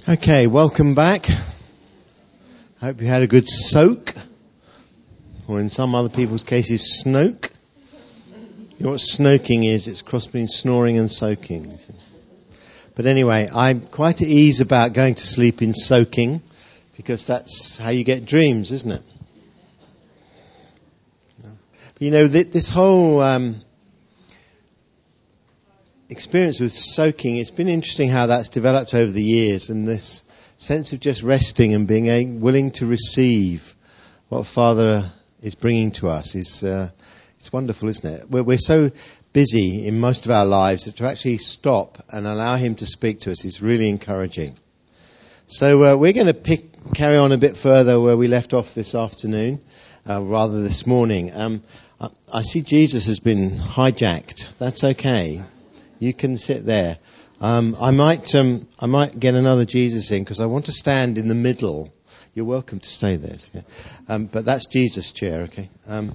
Okay, welcome back. Hope you had a good soak, or in some other people's cases, snoke. You know what snoking is? It's cross between snoring and soaking. But anyway, I'm quite at ease about going to sleep in soaking, because that's how you get dreams, isn't it? You know, this whole experience with soaking, it's been interesting how that's developed over the years, and this sense of just resting and being willing to receive what Father is bringing to us is it's wonderful, isn't it? We're so busy in most of our lives that to actually stop and allow Him to speak to us is really encouraging. So we're going to carry on a bit further where we left off this afternoon, rather this morning. I see Jesus has been hijacked. That's okay. You can sit there. I might get another Jesus in because I want to stand in the middle. You're welcome to stay there. Okay? But that's Jesus' chair. Okay.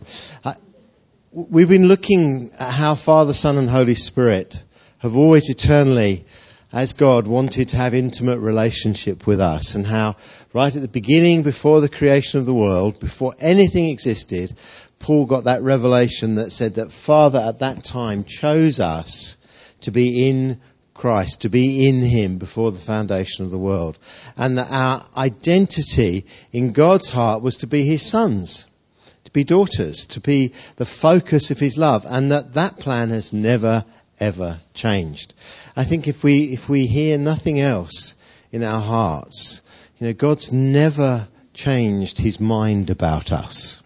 We've been looking at how Father, Son, and Holy Spirit have always eternally, as God, wanted to have intimate relationship with us, and how right at the beginning, before the creation of the world, before anything existed, Paul got that revelation that said that Father at that time chose us to be in Christ, to be in Him before the foundation of the world. And that our identity in God's heart was to be His sons, to be daughters, to be the focus of His love. And that plan has never, ever changed. I think if we hear nothing else in our hearts, you know, God's never changed His mind about us.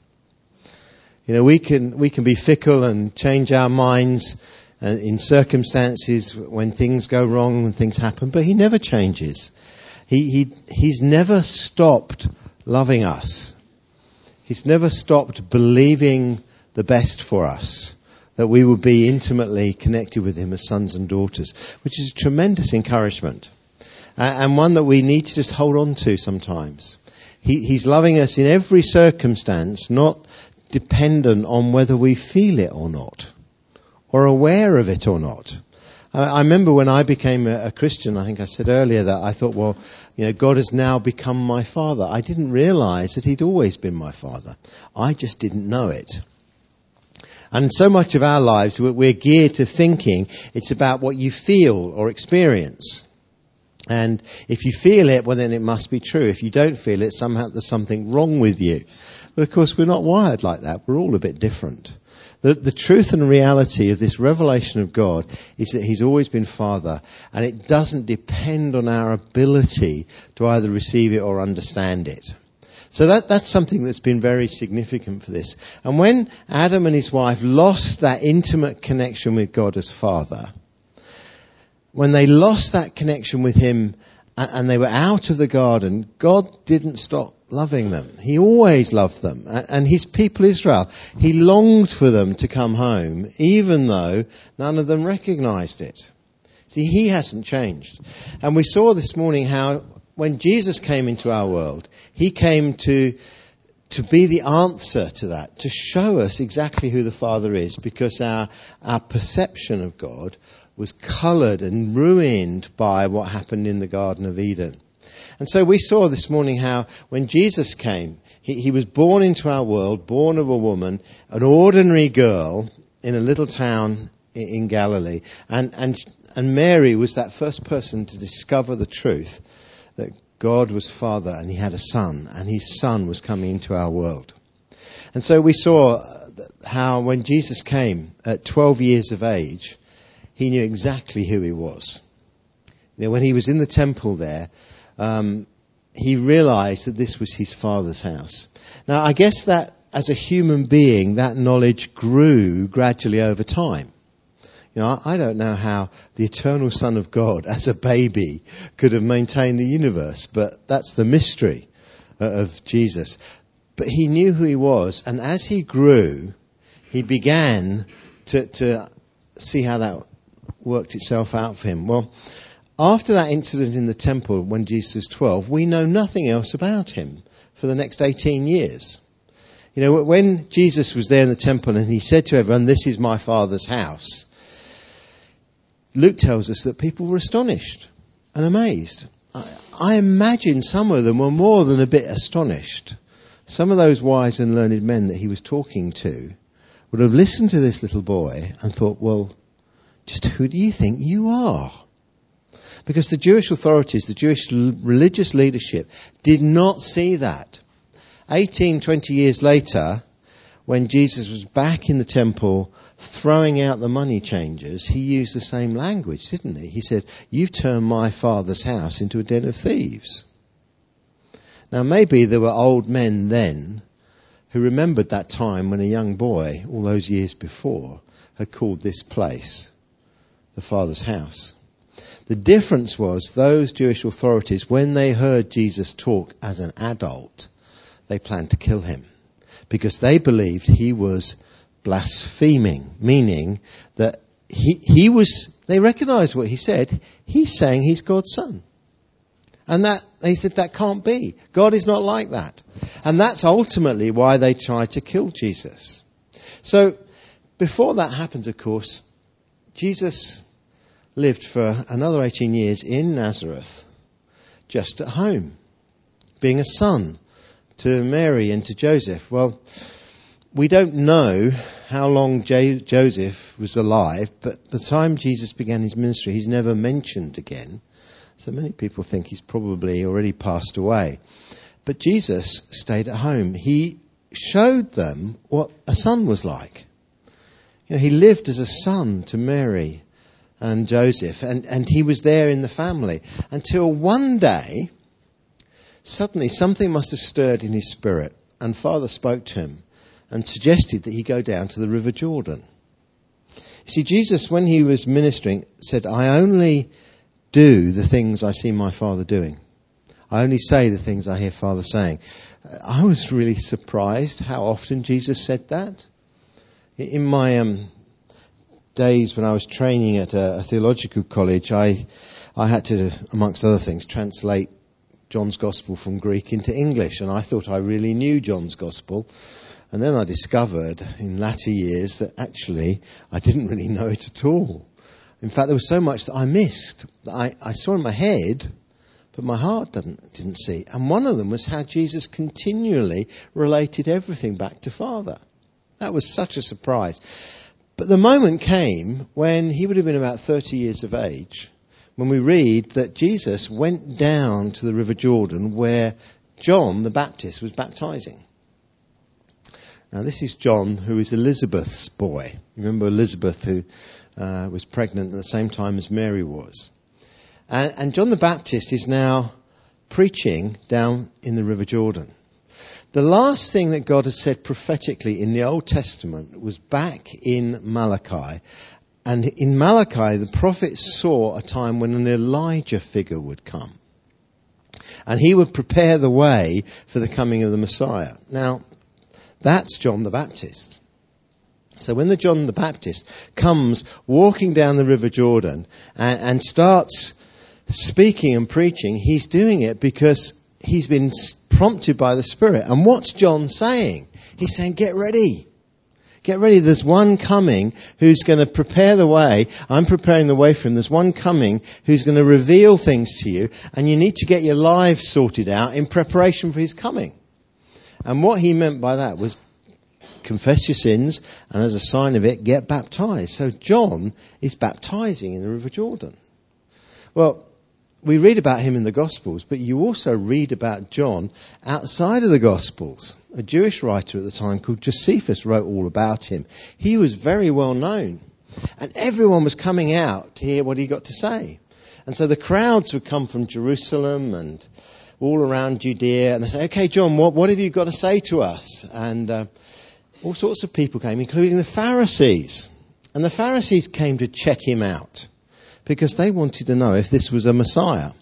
You know, we can be fickle and change our minds in circumstances when things go wrong and things happen, but He never changes. He's never stopped loving us. He's never stopped believing the best for us, that we will be intimately connected with Him as sons and daughters, which is a tremendous encouragement, and one that we need to just hold on to sometimes. He's loving us in every circumstance, not dependent on whether we feel it or not, or aware of it or not. I remember when I became a Christian, I think I said earlier that I thought, well, you know, God has now become my Father. I didn't realise that He'd always been my Father. I just didn't know it. And so much of our lives, we're geared to thinking it's about what you feel or experience. And if you feel it, well, then it must be true. If you don't feel it, somehow there's something wrong with you. But of course, we're not wired like that. We're all a bit different. The truth and reality of this revelation of God is that He's always been Father, and it doesn't depend on our ability to either receive it or understand it. So that's something that's been very significant for this. And when Adam and his wife lost that intimate connection with God as Father, when they lost that connection with Him and they were out of the garden, God didn't stop loving them. He always loved them. And His people Israel, He longed for them to come home, even though none of them recognized it. See, He hasn't changed. And we saw this morning how when Jesus came into our world, He came to be the answer to that, to show us exactly who the Father is, because our perception of God was coloured and ruined by what happened in the Garden of Eden. And so we saw this morning how when Jesus came, he was born into our world, born of a woman, an ordinary girl in a little town in Galilee. And Mary was that first person to discover the truth that God was Father and He had a son, and His son was coming into our world. And so we saw how when Jesus came at 12 years of age, He knew exactly who He was. You know, when He was in the temple there, He realised that this was His Father's house. Now, I guess that as a human being, that knowledge grew gradually over time. You know, I don't know how the eternal Son of God, as a baby, could have maintained the universe, but that's the mystery of Jesus. But He knew who He was, and as He grew, He began to see how that worked itself out for Him. Well, after that incident in the temple when Jesus was 12, we know nothing else about Him for the next 18 years. You know, when Jesus was there in the temple and He said to everyone, "This is my Father's house," Luke tells us that people were astonished and amazed. I imagine some of them were more than a bit astonished. Some of those wise and learned men that he was talking to would have listened to this little boy and thought, well, just who do you think you are? Because the Jewish authorities, the Jewish religious leadership, did not see that. 20 years later, when Jesus was back in the temple throwing out the money changers, he used the same language, didn't he? He said, you've turned my father's house into a den of thieves. Now maybe there were old men then who remembered that time when a young boy, all those years before, had called this place the Father's house. The difference was those Jewish authorities, when they heard Jesus talk as an adult, they planned to kill him because they believed he was blaspheming, meaning that they recognized what he said. He's saying he's God's son. And that they said that can't be. God is not like that. And that's ultimately why they tried to kill Jesus. So before that happens, of course, Jesus lived for another 18 years in Nazareth, just at home, being a son to Mary and to Joseph. Well, we don't know how long Joseph was alive, but the time Jesus began his ministry, he's never mentioned again. So many people think he's probably already passed away. But Jesus stayed at home. He showed them what a son was like. You know, he lived as a son to Mary and Joseph, and he was there in the family until one day, suddenly something must have stirred in his spirit, and Father spoke to him and suggested that he go down to the River Jordan. You see, Jesus, when he was ministering, said, I only do the things I see my Father doing. I only say the things I hear Father saying. I was really surprised how often Jesus said that. In my days when I was training at a theological college, I had to, amongst other things, translate John's Gospel from Greek into English, and I thought I really knew John's Gospel. And then I discovered in latter years that actually I didn't really know it at all. In fact, there was so much that I missed. I saw in my head, but my heart didn't see. And one of them was how Jesus continually related everything back to Father. That was such a surprise. But the moment came when he would have been about 30 years of age, when we read that Jesus went down to the River Jordan where John the Baptist was baptizing. Now this is John, who is Elizabeth's boy. Remember Elizabeth, who was pregnant at the same time as Mary was. And John the Baptist is now preaching down in the River Jordan. The last thing that God has said prophetically in the Old Testament was back in Malachi. And in Malachi, the prophet saw a time when an Elijah figure would come. And he would prepare the way for the coming of the Messiah. Now, that's John the Baptist. So when the John the Baptist comes walking down the River Jordan and starts speaking and preaching, he's doing it because he's been prompted by the Spirit. And what's John saying? He's saying, get ready. Get ready. There's one coming who's going to prepare the way. I'm preparing the way for him. There's one coming who's going to reveal things to you. And you need to get your lives sorted out in preparation for his coming. And what he meant by that was confess your sins, and as a sign of it, get baptized. So John is baptizing in the River Jordan. Well, we read about him in the Gospels, but you also read about John outside of the Gospels. A Jewish writer at the time called Josephus wrote all about him. He was very well known, and everyone was coming out to hear what he got to say. And so the crowds would come from Jerusalem and all around Judea, and they say, okay, John, what have you got to say to us? And all sorts of people came, including the Pharisees. And the Pharisees came to check him out because they wanted to know if this was a Messiah.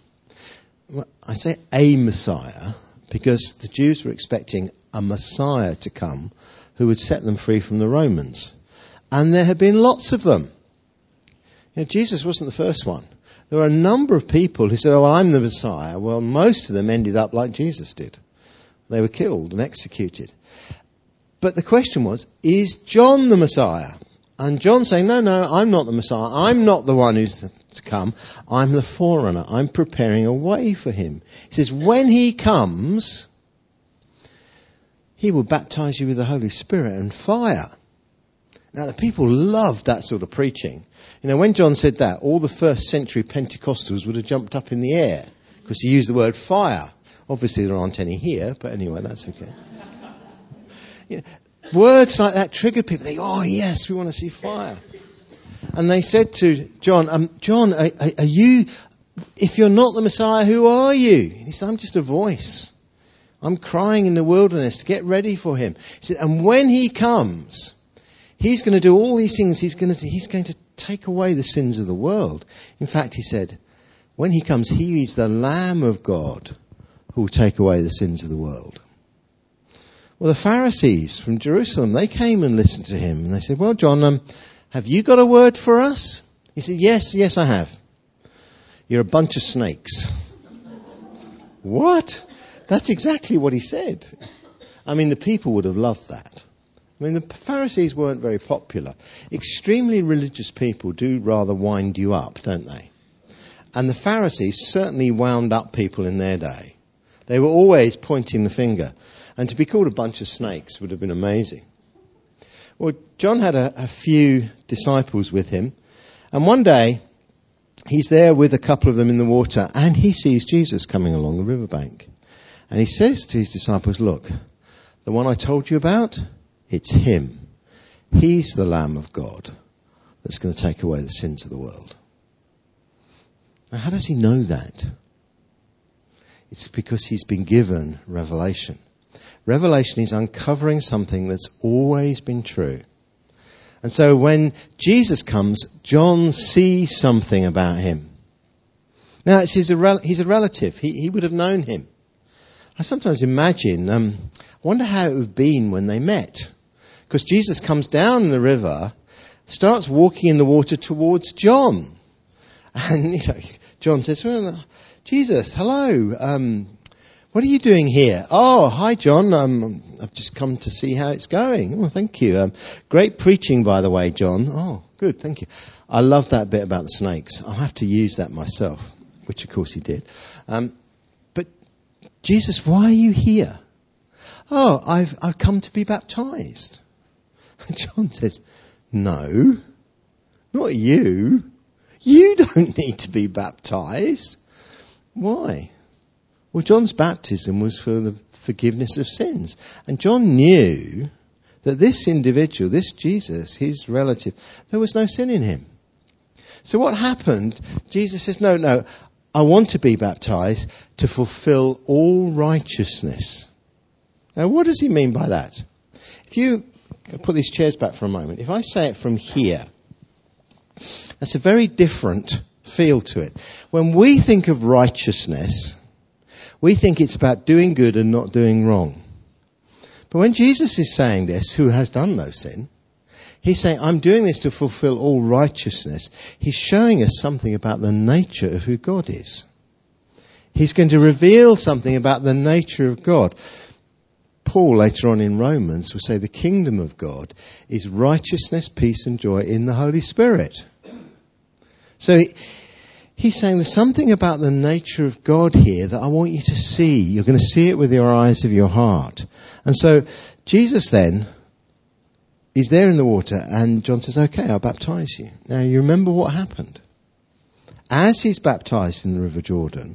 I say a Messiah because the Jews were expecting a Messiah to come who would set them free from the Romans. And there had been lots of them. You know, Jesus wasn't the first one. There were a number of people who said, oh, I'm the Messiah. Well, most of them ended up like Jesus did. They were killed and executed. But the question was, is John the Messiah? And John saying, no, I'm not the Messiah. I'm not the one who's to come. I'm the forerunner. I'm preparing a way for him. He says, when he comes, he will baptize you with the Holy Spirit and fire. Now, the people loved that sort of preaching. You know, when John said that, all the first century Pentecostals would have jumped up in the air because he used the word fire. Obviously, there aren't any here, but anyway, that's okay. You know, words like that triggered people. They, oh yes, we want to see fire. And they said to John, John, are you, if you're not the Messiah, who are you? And he said, I'm just a voice. I'm crying in the wilderness to get ready for him. He said, and when he comes, he's going to do all these things. He's going to take away the sins of the world. In fact, he said, when he comes, he is the Lamb of God who will take away the sins of the world. Well, the Pharisees from Jerusalem, they came and listened to him. And they said, well, John, have you got a word for us? He said, yes, I have. You're a bunch of snakes. What? That's exactly what he said. I mean, the people would have loved that. I mean, the Pharisees weren't very popular. Extremely religious people do rather wind you up, don't they? And the Pharisees certainly wound up people in their day. They were always pointing the finger. And to be called a bunch of snakes would have been amazing. Well, John had a few disciples with him. And one day, he's there with a couple of them in the water. And he sees Jesus coming along the riverbank. And he says to his disciples, look, the one I told you about, it's him. He's the Lamb of God that's going to take away the sins of the world. Now, how does he know that? It's because he's been given revelation. Revelation is uncovering something that's always been true. And so when Jesus comes, John sees something about him. Now, he's a relative. He would have known him. I sometimes imagine, I wonder how it would have been when they met. Because Jesus comes down the river, starts walking in the water towards John. And, John says, well, Jesus, hello, what are you doing here? Oh, hi, John. I've just come to see how it's going. Oh, thank you. Great preaching, by the way, John. Oh, good. Thank you. I love that bit about the snakes. I'll have to use that myself, which, of course, he did. But Jesus, why are you here? Oh, I've come to be baptized. John says, no, not you. You don't need to be baptized. Why? Well, John's baptism was for the forgiveness of sins. And John knew that this individual, this Jesus, his relative, there was no sin in him. So what happened? Jesus says, no, I want to be baptized to fulfill all righteousness. Now, what does he mean by that? If you put these chairs back for a moment, if I say it from here, that's a very different feel to it. When we think of righteousness, we think it's about doing good and not doing wrong. But when Jesus is saying this, who has done no sin, he's saying, I'm doing this to fulfill all righteousness. He's showing us something about the nature of who God is. He's going to reveal something about the nature of God. Paul, later on in Romans, will say the kingdom of God is righteousness, peace and joy in the Holy Spirit. So he's saying there's something about the nature of God here that I want you to see. You're going to see it with your eyes of your heart. And so Jesus then is there in the water and John says, okay, I'll baptize you. Now you remember what happened. As he's baptized in the River Jordan,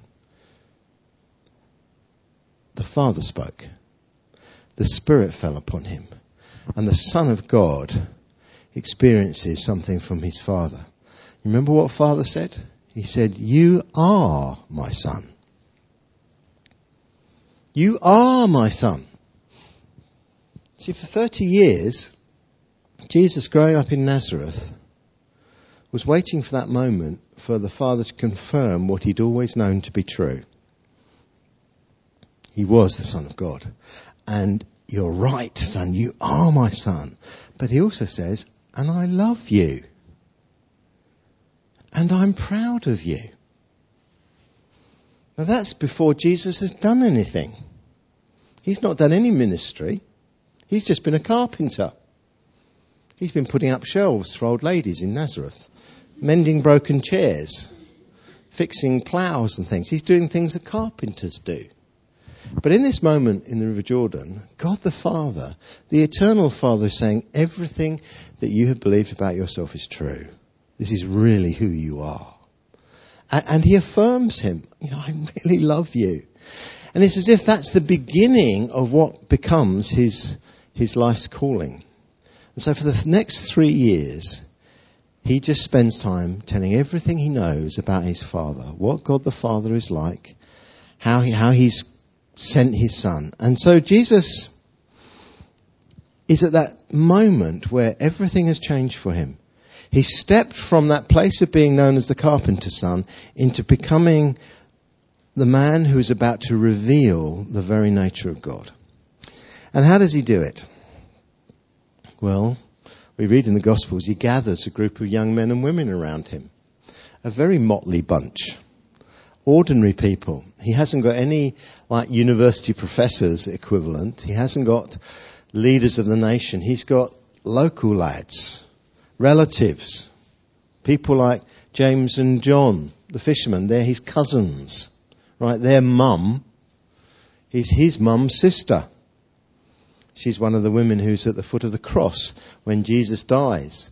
the Father spoke. The Spirit fell upon him. And the Son of God experiences something from his Father. Remember what Father said? He said, you are my son. You are my son. See, for 30 years, Jesus, growing up in Nazareth, was waiting for that moment for the Father to confirm what he'd always known to be true. He was the Son of God. And you're right, son, you are my son. But he also says, and I love you. And I'm proud of you. Now that's before Jesus has done anything. He's not done any ministry. He's just been a carpenter. He's been putting up shelves for old ladies in Nazareth, mending broken chairs, fixing ploughs and things. He's doing things that carpenters do. But in this moment in the River Jordan, God the Father, the eternal Father, is saying everything that you have believed about yourself is true. This is really who you are. And he affirms him. I really love you. And it's as if that's the beginning of what becomes his life's calling. And so for the next 3 years, he just spends time telling everything he knows about his Father, what God the Father is like, how he's sent his Son. And so Jesus is at that moment where everything has changed for him. He stepped from that place of being known as the carpenter's son into becoming the man who is about to reveal the very nature of God. And how does he do it? Well, we read in the Gospels he gathers a group of young men and women around him. A very motley bunch. Ordinary people. He hasn't got any like university professors equivalent. He hasn't got leaders of the nation. He's got local lads, relatives, people like James and John, the fishermen. They're his cousins, right? Their mum is his mum's sister. She's one of the women who's at the foot of the cross when Jesus dies.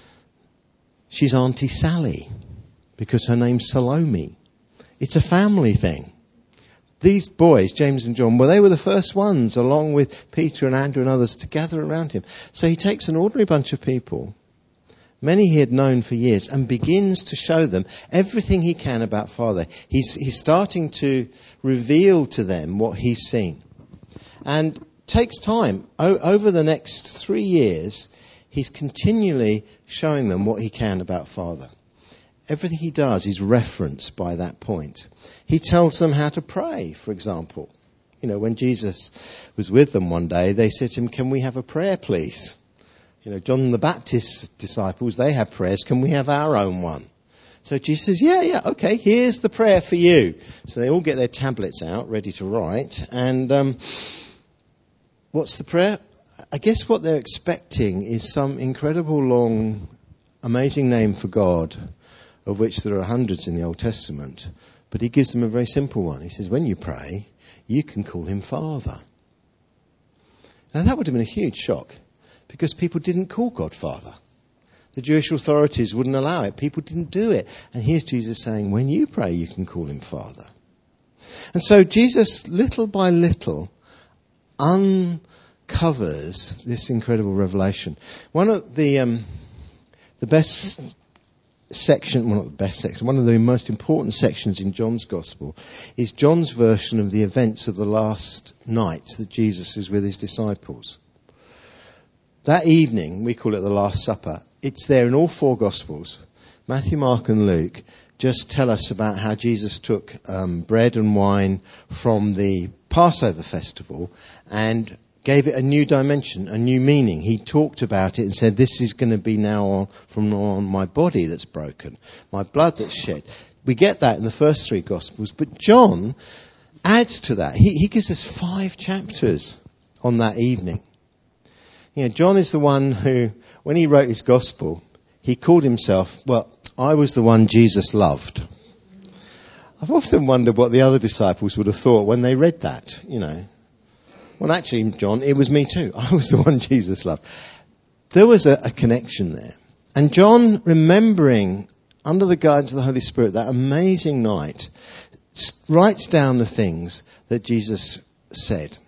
She's Auntie Sally because her name's Salome. It's a family thing. These boys, James and John, they were the first ones, along with Peter and Andrew and others, to gather around him. So he takes an ordinary bunch of people, many he had known for years, and begins to show them everything he can about Father. He's starting to reveal to them what he's seen. And takes time. Over the next 3 years, he's continually showing them what he can about Father. Everything he does is referenced by that point. He tells them how to pray, for example. When Jesus was with them one day, they said to him, "Can we have a prayer, please?" John the Baptist's disciples, they have prayers. Can we have our own one? So Jesus says, yeah, okay, here's the prayer for you. So they all get their tablets out, ready to write. And what's the prayer? I guess what they're expecting is some incredible long, amazing name for God, of which there are hundreds in the Old Testament. But he gives them a very simple one. He says, when you pray, you can call him Father. Now that would have been a huge shock, because people didn't call God Father. The Jewish authorities wouldn't allow it. People didn't do it. And here's Jesus saying, when you pray, you can call him Father. And so Jesus, little by little, uncovers this incredible revelation. One of the best section, well, not the best section, one of the most important sections in John's Gospel is John's version of the events of the last night that Jesus is with his disciples. That evening, we call it the Last Supper. It's there in all 4 Gospels. Matthew, Mark and Luke just tell us about how Jesus took bread and wine from the Passover festival and gave it a new dimension, a new meaning. He talked about it and said, this is going to be from now on my body that's broken, my blood that's shed. We get that in the first 3 Gospels, but John adds to that. He gives us 5 chapters on that evening. John is the one who, when he wrote his Gospel, he called himself, I was the one Jesus loved. I've often wondered what the other disciples would have thought when they read that, Well, actually, John, it was me too. I was the one Jesus loved. There was a connection there. And John, remembering, under the guidance of the Holy Spirit, that amazing night, writes down the things that Jesus said.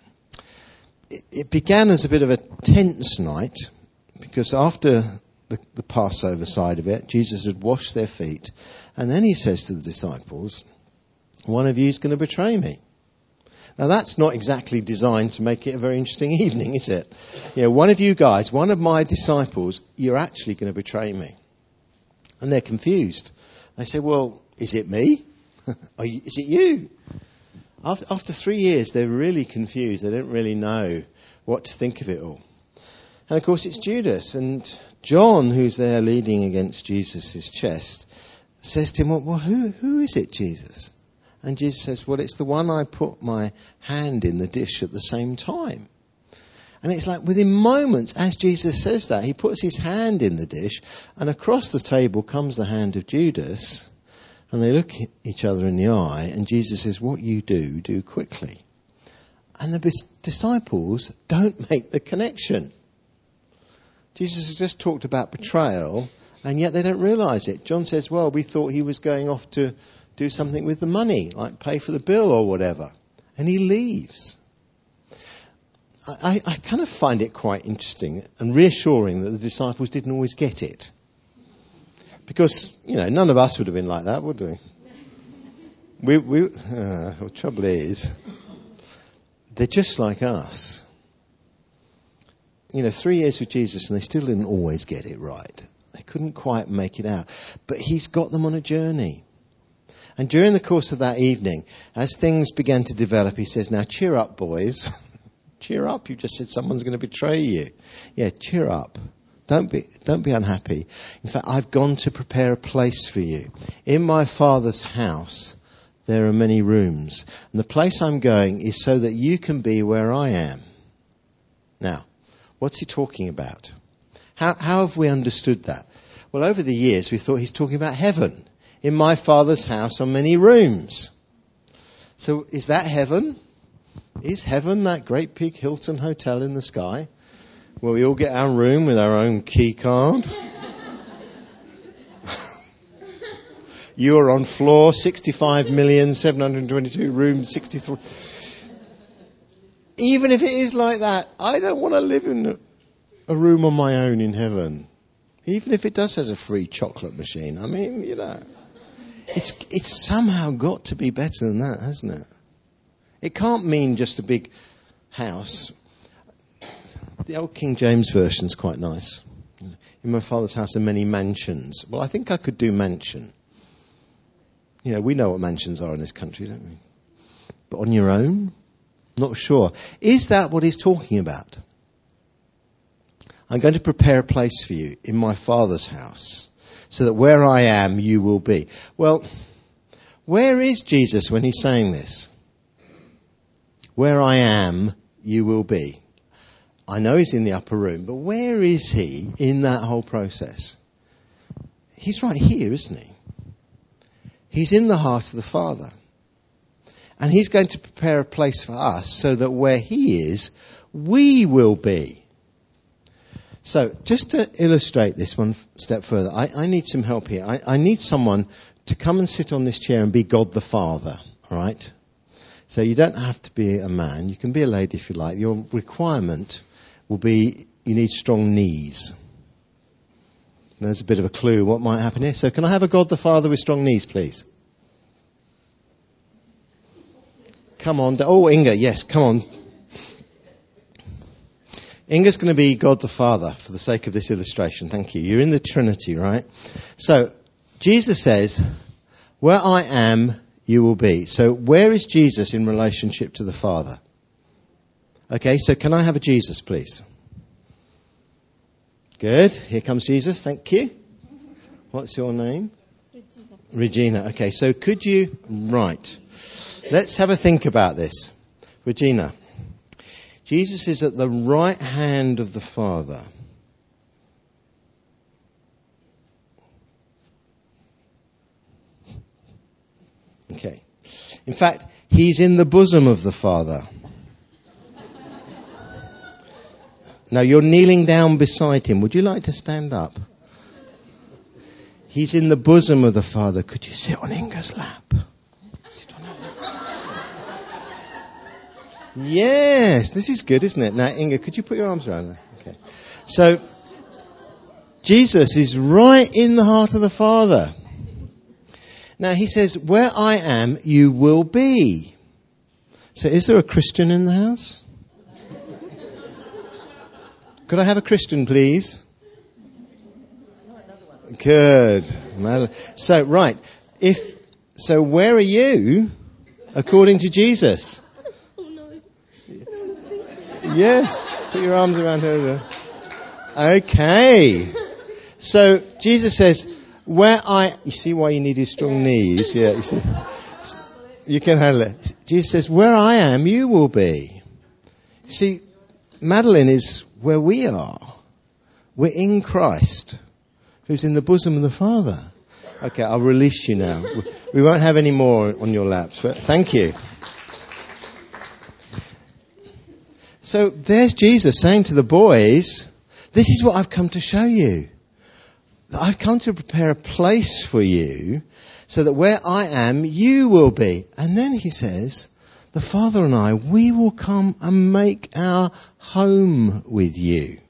It began as a bit of a tense night, because after the Passover side of it, Jesus had washed their feet. And then he says to the disciples, one of you is going to betray me. Now, that's not exactly designed to make it a very interesting evening, is it? One of you guys, one of my disciples, you're actually going to betray me. And they're confused. They say, well, is it me? Is it you? After 3 years, they're really confused. They don't really know what to think of it all. And, of course, it's Judas. And John, who's there leaning against Jesus' chest, says to him, well, who is it, Jesus? And Jesus says, well, it's the one I put my hand in the dish at the same time. And it's like within moments, as Jesus says that, he puts his hand in the dish, and across the table comes the hand of Judas, and they look at each other in the eye, and Jesus says, what you do, do quickly. And the disciples don't make the connection. Jesus has just talked about betrayal, and yet they don't realise it. John says, well, we thought he was going off to do something with the money, like pay for the bill or whatever. And he leaves. I kind of find it quite interesting and reassuring that the disciples didn't always get it. Because, none of us would have been like that, would we? The trouble is, they're just like us. 3 years with Jesus and they still didn't always get it right. They couldn't quite make it out. But he's got them on a journey. And during the course of that evening, as things began to develop, he says, now cheer up, boys. Cheer up. You just said someone's going to betray you. Yeah, cheer up. Don't be unhappy. In fact, I've gone to prepare a place for you. In my Father's house, there are many rooms. And the place I'm going is so that you can be where I am. Now, what's he talking about? How have we understood that? Well, over the years, we thought he's talking about heaven. In my Father's house are many rooms. So is that heaven? Is heaven that great big Hilton hotel in the sky where we all get our room with our own key card? You are on floor 65,722 room 63. Even if it is like that, I don't want to live in a room on my own in heaven. Even if it does have a free chocolate machine. I mean, it's somehow got to be better than that, hasn't it? It can't mean just a big house. The old King James version is quite nice. In my Father's house are many mansions. Well, I think I could do mansion. We know what mansions are in this country, don't we? But on your own? Not sure. Is that what he's talking about? I'm going to prepare a place for you in my Father's house, so that where I am, you will be. Well, where is Jesus when he's saying this? Where I am, you will be. I know he's in the upper room, but where is he in that whole process? He's right here, isn't he? He's in the heart of the Father. And he's going to prepare a place for us so that where he is, we will be. So, just to illustrate this one step further, I need some help here. I need someone to come and sit on this chair and be God the Father, all right? So you don't have to be a man. You can be a lady if you like. Your requirement will be you need strong knees. There's a bit of a clue what might happen here. So can I have a God the Father with strong knees, please? Come on. Oh, Inga, yes, come on. Inga's going to be God the Father for the sake of this illustration. Thank you. You're in the Trinity, right? So Jesus says, where I am, you will be. So where is Jesus in relationship to the Father? Okay, so can I have a Jesus, please? Good. Here comes Jesus. Thank you. What's your name? Regina. Okay, so could you... Right. Let's have a think about this. Regina. Jesus is at the right hand of the Father. Okay. In fact, he's in the bosom of the Father. Now, you're kneeling down beside him. Would you like to stand up? He's in the bosom of the Father. Could you sit on Inga's lap? Sit on her lap. Yes, this is good, isn't it? Now, Inga, could you put your arms around her? Okay. So, Jesus is right in the heart of the Father. Now, he says, where I am, you will be. So, is there a Christian in the house? Could I have a Christian, please? Good. So, right. So, where are you, according to Jesus? Oh, no. Yes. Put your arms around her. Okay. So, Jesus says, you see why you needed strong knees? Yeah, you see. You can handle it. Jesus says, where I am, you will be. See, Madeline is where we are. We're in Christ, who's in the bosom of the Father. Okay, I'll release you now. We won't have any more on your laps, but thank you. So there's Jesus saying to the boys, this is what I've come to show you. I've come to prepare a place for you so that where I am, you will be. And then he says, the Father and I, we will come and make our home with you.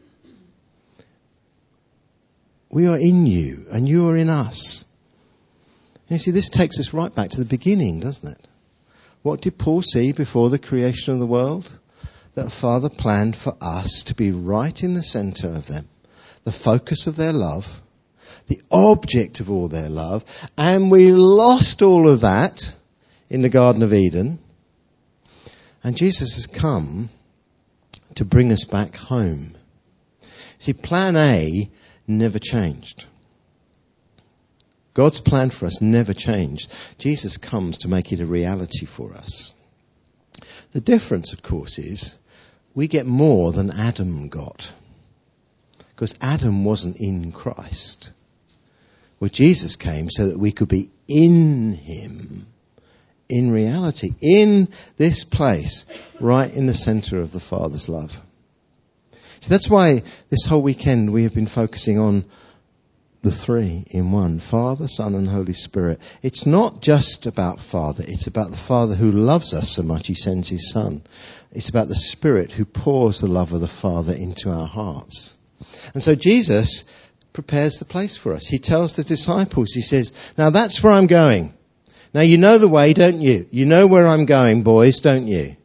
We are in you and you are in us. And you see, this takes us right back to the beginning, doesn't it? What did Paul see before the creation of the world? That Father planned for us to be right in the centre of them, the focus of their love, the object of all their love, and we lost all of that in the Garden of Eden. And Jesus has come to bring us back home. See, plan A never changed. God's plan for us never changed. Jesus comes to make it a reality for us. The difference, of course, is we get more than Adam got. Because Adam wasn't in Christ. Well, Jesus came so that we could be in him, in reality, in this place, right in the centre of the Father's love. So that's why this whole weekend we have been focusing on the three in one, Father, Son and Holy Spirit. It's not just about Father, it's about the Father who loves us so much he sends his Son. It's about the Spirit who pours the love of the Father into our hearts. And so Jesus prepares the place for us. He tells the disciples, he says, now that's where I'm going. Now you know the way, don't you? You know where I'm going, boys, don't you?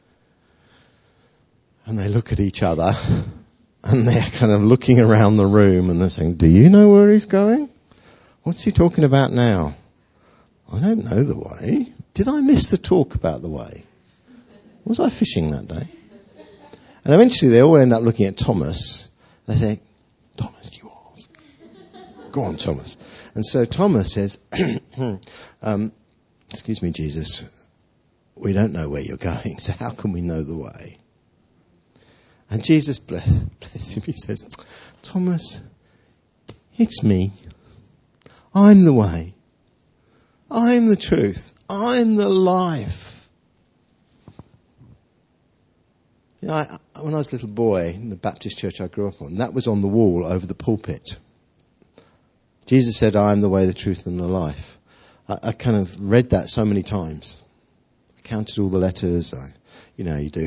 And they look at each other and they're kind of looking around the room and they're saying, do you know where he's going? What's he talking about now? I don't know the way. Did I miss the talk about the way? Was I fishing that day? And eventually they all end up looking at Thomas. They say, Thomas, you ask. Go on, Thomas. And so Thomas says, excuse me, Jesus, we don't know where you're going, so how can we know the way? And Jesus, bless him, he says, Thomas, it's me. I'm the way. I'm the truth. I'm the life. You know, when I was a little boy in the Baptist church I grew up on, that was on the wall over the pulpit. Jesus said, I am the way, the truth and the life. I kind of read that so many times. I counted all the letters. You know, you do.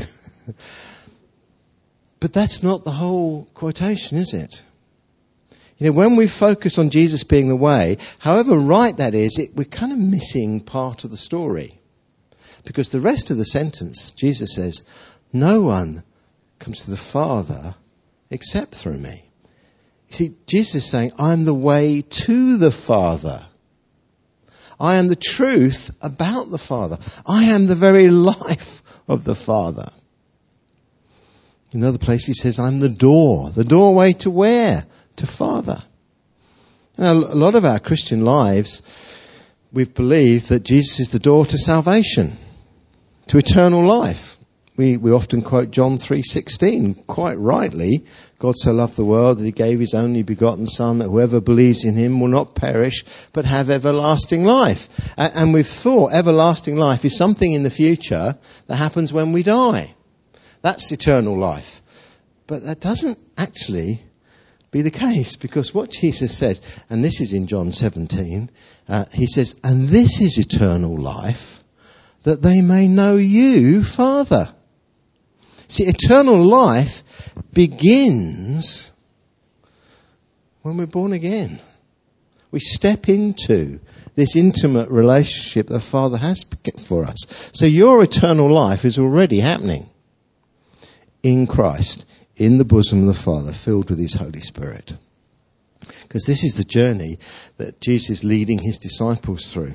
But that's not the whole quotation, is it? You know, when we focus on Jesus being the way, however right that is, we're kind of missing part of the story. Because the rest of the sentence, Jesus says, no one comes to the Father except through me. You see, Jesus is saying, I'm the way to the Father. I am the truth about the Father. I am the very life of the Father. In another place he says, I'm the door. The doorway to where? To Father. Now, a lot of our Christian lives, we've believed that Jesus is the door to salvation, to eternal life. We often quote John 3:16, quite rightly. God so loved the world that he gave his only begotten Son, that whoever believes in him will not perish, but have everlasting life. And we've thought everlasting life is something in the future that happens when we die. That's eternal life. But that doesn't actually be the case, because what Jesus says, and this is in John 17, he says, and this is eternal life, that they may know you, Father. See, eternal life begins when we're born again. We step into this intimate relationship that Father has for us. So your eternal life is already happening in Christ, in the bosom of the Father, filled with his Holy Spirit. Because this is the journey that Jesus is leading his disciples through.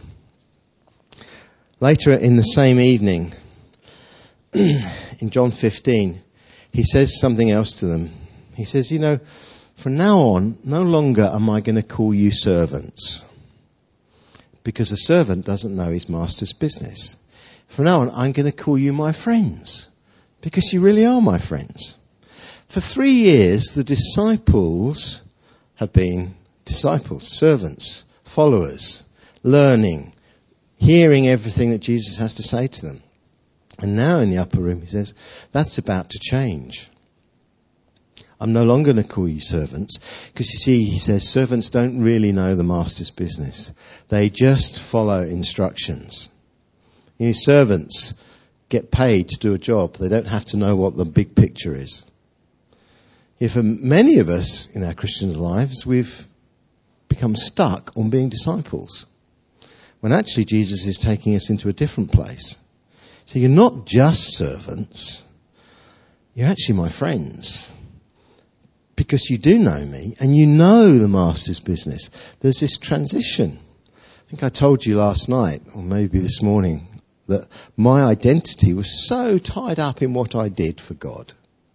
Later in the same evening, in John 15, he says something else to them. He says, you know, from now on, no longer am I going to call you servants, because a servant doesn't know his master's business. From now on, I'm going to call you my friends. Because you really are my friends. For 3 years, the disciples have been disciples, servants, followers, learning, hearing everything that Jesus has to say to them. And now in the upper room, he says, that's about to change. I'm no longer going to call you servants, because you see, he says, servants don't really know the master's business. They just follow instructions. You know, servants get paid to do a job. They don't have to know what the big picture is. Yeah, for many of us in our Christian lives, we've become stuck on being disciples, when actually Jesus is taking us into a different place. So you're not just servants, you're actually my friends. Because you do know me, and you know the master's business. There's this transition. I think I told you last night, or maybe this morning, that my identity was so tied up in what I did for God.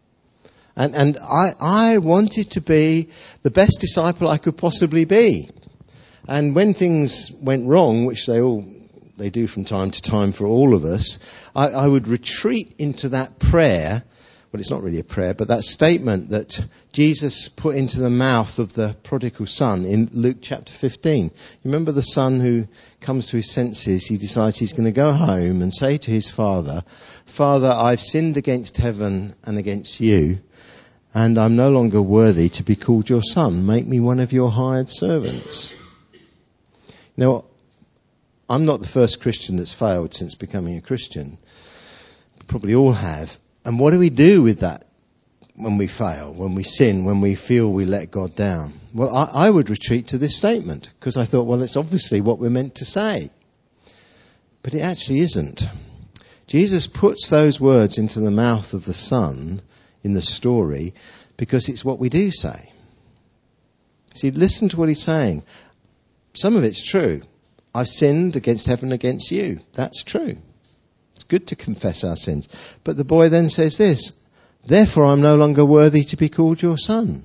And I wanted to be the best disciple I could possibly be. And when things went wrong, which they do from time to time for all of us, I would retreat into that prayer. Well, it's not really a prayer, but that statement that Jesus put into the mouth of the prodigal son in Luke chapter 15. You remember the son who comes to his senses, he decides he's going to go home and say to his father, Father, I've sinned against heaven and against you, and I'm no longer worthy to be called your son. Make me one of your hired servants. Now, I'm not the first Christian that's failed since becoming a Christian. Probably all have. And what do we do with that when we fail, when we sin, when we feel we let God down? Well, I would retreat to this statement, because I thought, well, it's obviously what we're meant to say. But it actually isn't. Jesus puts those words into the mouth of the son in the story because it's what we do say. See, listen to what he's saying. Some of it's true. I've sinned against heaven and against you. That's true. It's good to confess our sins. But the boy then says this, therefore I'm no longer worthy to be called your son.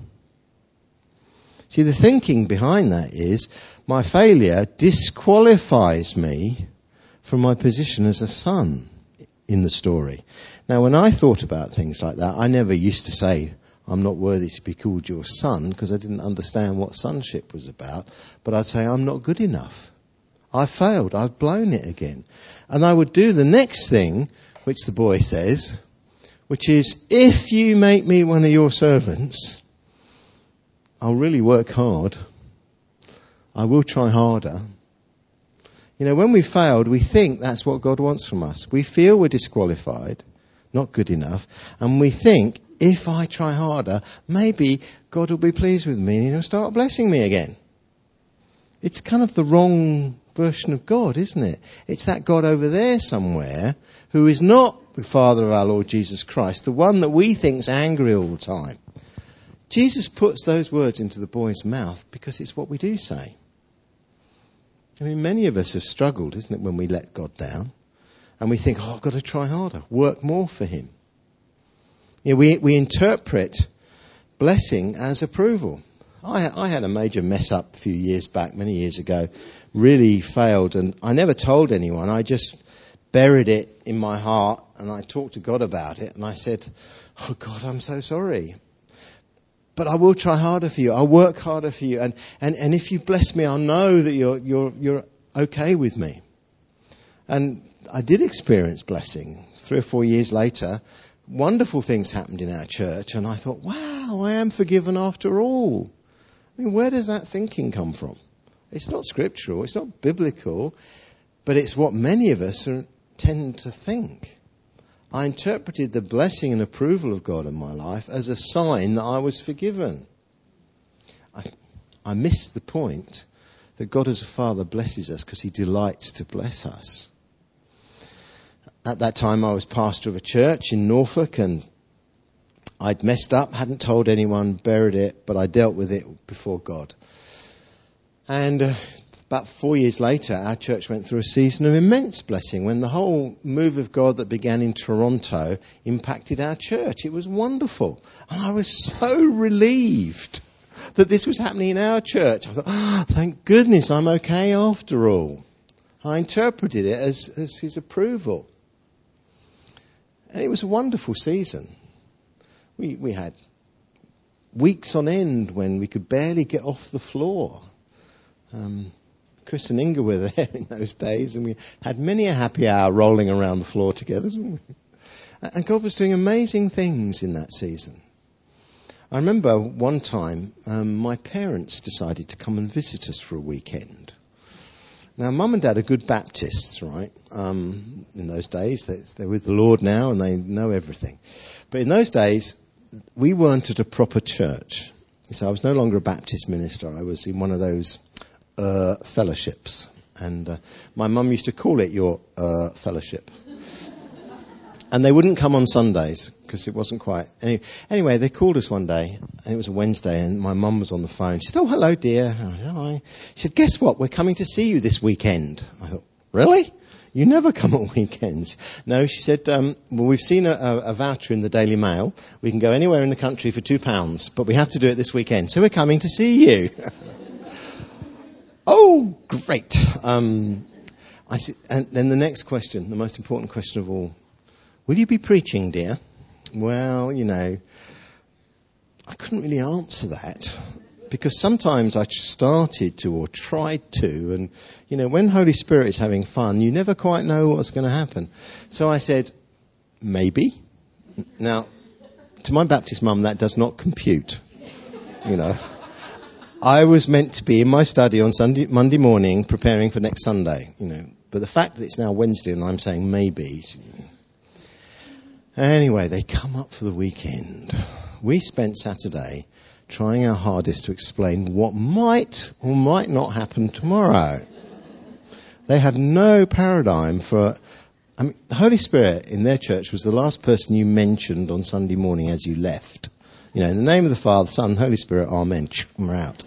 See, the thinking behind that is, my failure disqualifies me from my position as a son in the story. Now, when I thought about things like that, I never used to say, I'm not worthy to be called your son, because I didn't understand what sonship was about. But I'd say, I'm not good enough. I've failed. I've blown it again. And I would do the next thing, which the boy says, which is, if you make me one of your servants, I'll really work hard. I will try harder. You know, when we failed, we think that's what God wants from us. We feel we're disqualified, not good enough, and we think, if I try harder, maybe God will be pleased with me and he'll start blessing me again. It's kind of the wrong version of God, isn't it? It's that God over there somewhere who is not the Father of our Lord Jesus Christ, the one that we think's angry all the time. Jesus puts those words into the boy's mouth because it's what we do say. I mean, many of us have struggled, isn't it, when we let God down and we think, I've got to try harder, work more for him. You know, we interpret blessing as approval. I had a major mess up a few years back, many years ago, really failed, and I never told anyone. I just buried it in my heart, and I talked to God about it, and I said, oh God, I'm so sorry. But I will try harder for you. I'll work harder for you. And if you bless me, I'll know that you're okay with me. And I did experience blessing. 3 or 4 years later, wonderful things happened in our church, and I thought, wow, I am forgiven after all. I mean, where does that thinking come from? It's not scriptural, it's not biblical, but it's what many of us tend to think. I interpreted the blessing and approval of God in my life as a sign that I was forgiven. I missed the point that God as a Father blesses us because he delights to bless us. At that time I was pastor of a church in Norfolk, and I'd messed up, hadn't told anyone, buried it, but I dealt with it before God. And about 4 years later, our church went through a season of immense blessing when the whole move of God that began in Toronto impacted our church. It was wonderful. And I was so relieved that this was happening in our church. I thought, oh, thank goodness I'm okay after all. I interpreted it as his approval. And it was a wonderful season. We had weeks on end when we could barely get off the floor. Chris and Inga were there in those days, and we had many a happy hour rolling around the floor together. And God was doing amazing things in that season. I remember one time my parents decided to come and visit us for a weekend. Now, Mum and Dad are good Baptists, right? In those days, they're with the Lord now and they know everything. But in those days, we weren't at a proper church. So I was no longer a Baptist minister. I was in one of those fellowships. And my mum used to call it your fellowship. And they wouldn't come on Sundays because it wasn't quite. Anyway, they called us one day, and it was a Wednesday, and my mum was on the phone. She said, "Oh, hello, dear." Hi. She said, "Guess what? We're coming to see you this weekend." I thought, "Really? You never come on weekends." No, she said, "Well, we've seen a voucher in the Daily Mail. We can go anywhere in the country for £2, but we have to do it this weekend. So we're coming to see you." Oh, great. I said, and then the next question, the most important question of all. "Will you be preaching, dear?" Well, I couldn't really answer that because sometimes I started to or tried to, and, when Holy Spirit is having fun, you never quite know what's going to happen. So I said, maybe. Now, to my Baptist mum, that does not compute, I was meant to be in my study on Monday morning preparing for next Sunday, But the fact that it's now Wednesday and I'm saying maybe... Anyway, they come up for the weekend. We spent Saturday trying our hardest to explain what might or might not happen tomorrow. They have no paradigm for... the Holy Spirit in their church was the last person you mentioned on Sunday morning as you left. In the name of the Father, Son, Holy Spirit, Amen. We're out.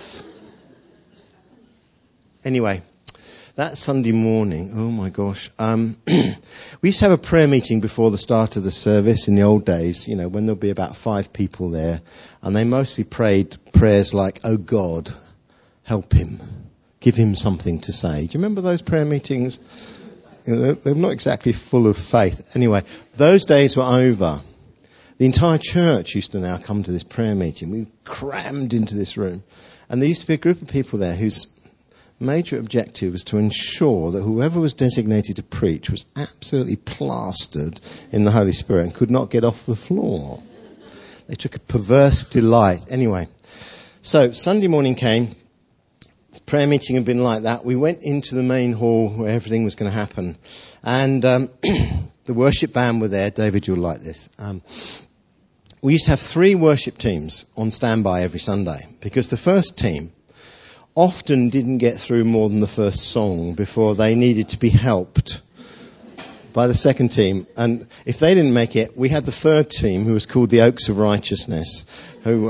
Anyway... That Sunday morning, oh my gosh, we used to have a prayer meeting before the start of the service in the old days, when there'll be about 5 people there, and they mostly prayed prayers like, "Oh God, help him, give him something to say." Do you remember those prayer meetings? They're not exactly full of faith. Anyway, those days were over. The entire church used to now come to this prayer meeting. We crammed into this room, and there used to be a group of people there whose major objective was to ensure that whoever was designated to preach was absolutely plastered in the Holy Spirit and could not get off the floor. They took a perverse delight. Anyway, so Sunday morning came. The prayer meeting had been like that. We went into the main hall where everything was going to happen. And the worship band were there. David, you'll like this. We used to have 3 worship teams on standby every Sunday because the first team often didn't get through more than the first song before they needed to be helped by the second team. And if they didn't make it, we had the third team, who was called the Oaks of Righteousness, who,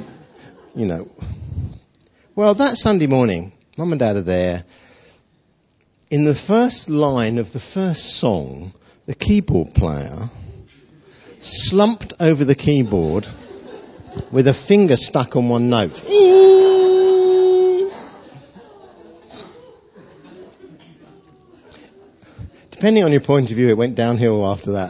Well, that Sunday morning, Mum and Dad are there. In the first line of the first song, the keyboard player slumped over the keyboard with a finger stuck on one note. Depending on your point of view, it went downhill after that.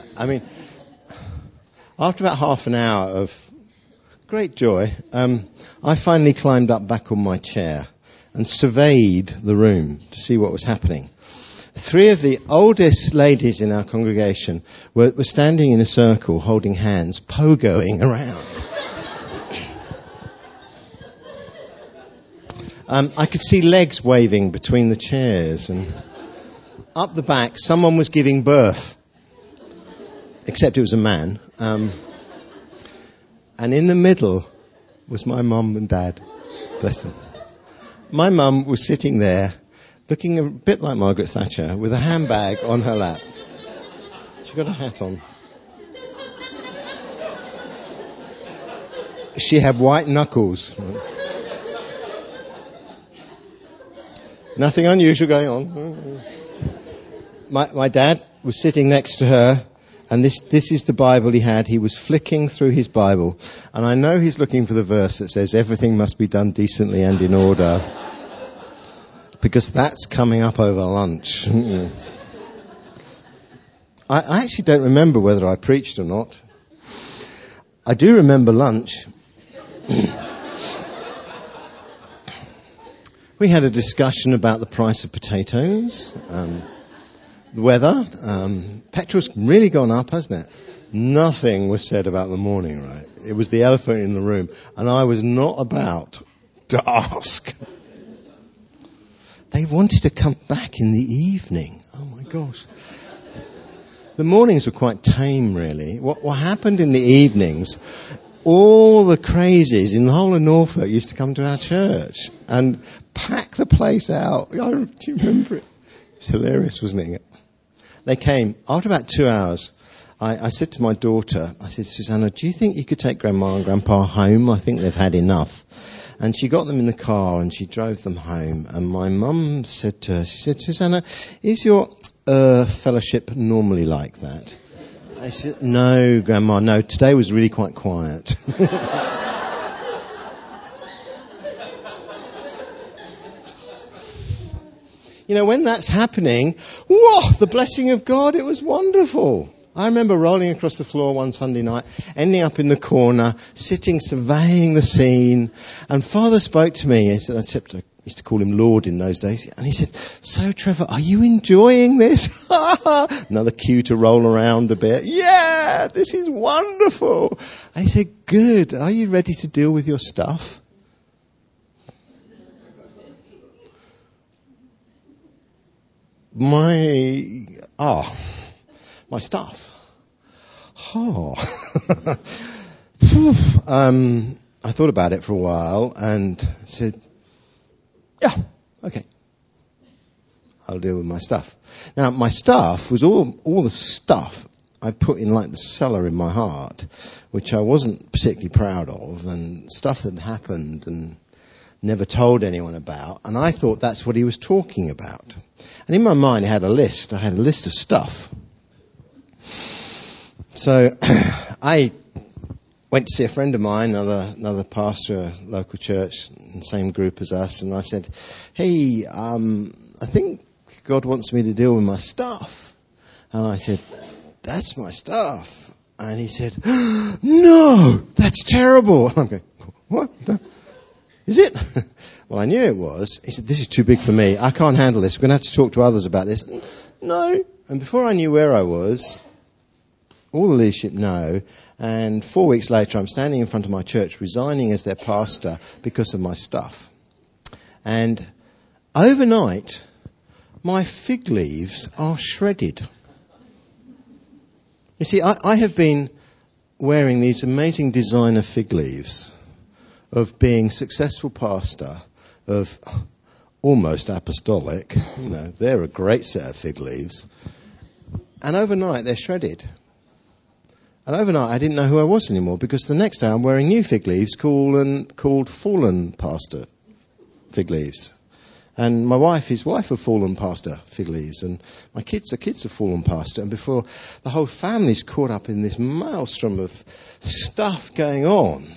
After about half an hour of great joy, I finally climbed up back on my chair and surveyed the room to see what was happening. 3 of the oldest ladies in our congregation were standing in a circle, holding hands, pogoing around. I could see legs waving between the chairs, and up the back, someone was giving birth, except it was a man. And in the middle was my mum and dad. Bless them. My mum was sitting there, looking a bit like Margaret Thatcher, with a handbag on her lap. She got a hat on. She had white knuckles. Nothing unusual going on. My dad was sitting next to her, and this is the Bible he had. He was flicking through his Bible, and I know he's looking for the verse that says everything must be done decently and in order, because that's coming up over lunch. I actually don't remember whether I preached or not. I do remember lunch. We had a discussion about the price of potatoes, the weather. Petrol's really gone up, hasn't it? Nothing was said about the morning, right? It was the elephant in the room, and I was not about to ask. They wanted to come back in the evening. Oh my gosh. The mornings were quite tame, really. What happened in the evenings, all the crazies in the whole of Norfolk used to come to our church and pack the place out. Do you remember it? It's hilarious, wasn't it? They came. After about 2 hours, I said to my daughter, I said, Susanna, do you think you could take Grandma and Grandpa home? I think they've had enough. And she got them in the car and she drove them home. And my mum said to her, she said, Susanna, is your fellowship normally like that? I said, no, Grandma, no, today was really quite quiet. You know, when that's happening, whoa, the blessing of God, it was wonderful. I remember rolling across the floor one Sunday night, ending up in the corner, sitting, surveying the scene, and Father spoke to me. He said, I used to call him Lord in those days, and he said, so Trevor, are you enjoying this? Another cue to roll around a bit. Yeah, this is wonderful. And he said, good, are you ready to deal with your stuff? My stuff. Oh. I thought about it for a while and said, yeah, okay. I'll deal with my stuff. Now, my stuff was all the stuff I put in like the cellar in my heart, which I wasn't particularly proud of, and stuff that happened and never told anyone about. And I thought that's what he was talking about. And in my mind, I had a list. I had a list of stuff. So I went to see a friend of mine, another pastor, a local church, in the same group as us, and I said, hey, I think God wants me to deal with my stuff. And I said, that's my stuff. And he said, no, that's terrible. And I'm going, what? Is it? Well, I knew it was. He said, this is too big for me. I can't handle this. We're going to have to talk to others about this. No. And before I knew where I was, all the leadership know, and 4 weeks later I'm standing in front of my church resigning as their pastor because of my stuff. And overnight, my fig leaves are shredded. You see, I have been wearing these amazing designer fig leaves of being successful pastor, of almost apostolic. You know, they're a great set of fig leaves. And overnight they're shredded. And overnight I didn't know who I was anymore, because the next day I'm wearing new fig leaves called fallen pastor fig leaves. And my wife is wife of fallen pastor fig leaves. And my kids are kids of fallen pastor. And before, the whole family's caught up in this maelstrom of stuff going on.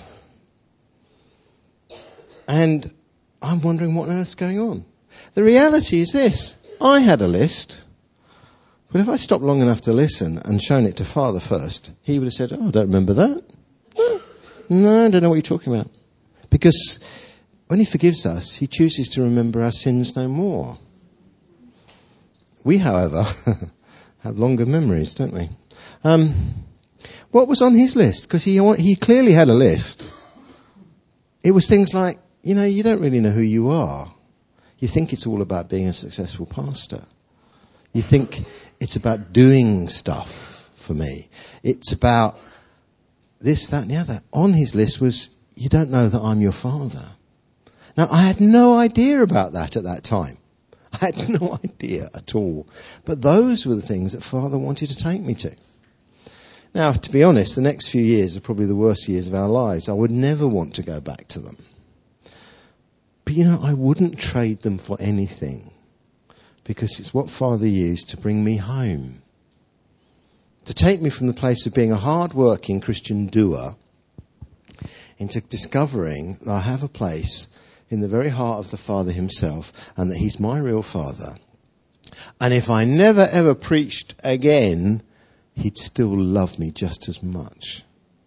And I'm wondering what on earth's going on. The reality is this. I had a list. But if I stopped long enough to listen and shown it to Father first, he would have said, oh, I don't remember that. No, I don't know what you're talking about. Because when he forgives us, he chooses to remember our sins no more. We, however, have longer memories, don't we? What was on his list? Because he clearly had a list. It was things like, you know, you don't really know who you are. You think it's all about being a successful pastor. You think it's about doing stuff for me. It's about this, that, and the other. On his list was, you don't know that I'm your father. Now, I had no idea about that at that time. I had no idea at all. But those were the things that Father wanted to take me to. Now, to be honest, the next few years are probably the worst years of our lives. I would never want to go back to them. But, you know, I wouldn't trade them for anything, because it's what Father used to bring me home. To take me from the place of being a hard-working Christian doer into discovering that I have a place in the very heart of the Father himself, and that he's my real Father. And if I never ever preached again, he'd still love me just as much.